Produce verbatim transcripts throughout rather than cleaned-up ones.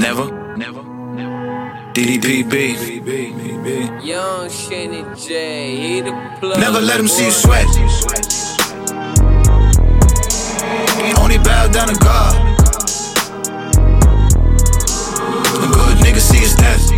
Never, never, D D P B. Young Shanny J, he the plug. Never let him see you sweat. Only bow down to God. A good nigga see his death.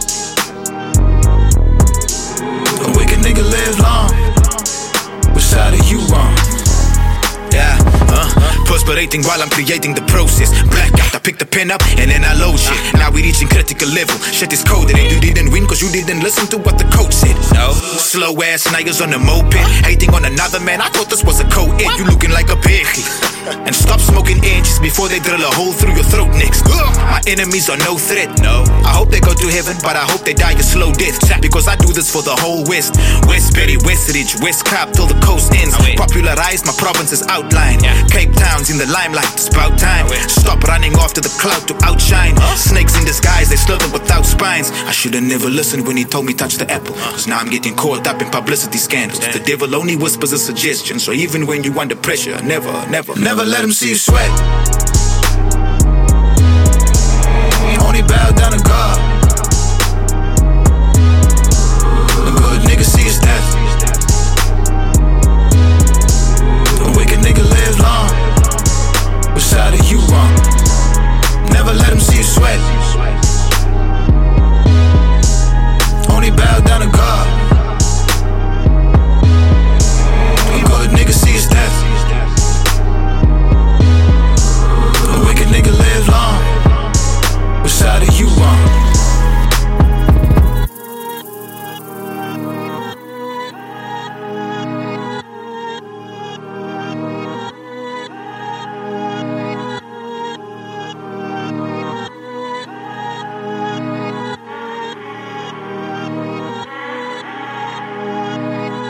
A wicked nigga live long. Which side are you on? Yeah, uh, perspirating while I'm creating the process. Blackout, I pick the pen up and then I load shit. Now we reaching critical level. Shit is coded and you didn't win cause you didn't listen to what the coach said. No, slow ass niggas on the moped, hating on another man. I thought this was a co-ed. You looking like a pig. And stop smoking inches before they drill a hole through your throat next. My enemies are no threat, no. I hope they go to heaven, but I hope they die a slow death. Because I do this for the whole West. West Berry, West Ridge, West Cape till the coast ends. Popularized my province's outline. Cape Town's in the limelight, it's about time. Stop running after the cloud to outshine. Snakes in disguise, they slither without spines. I should've never listened when he told me touch the apple. Cause now I'm getting caught up in publicity scandals. The devil only whispers a suggestion. So even when you under pressure, never, never, never let him see you sweat.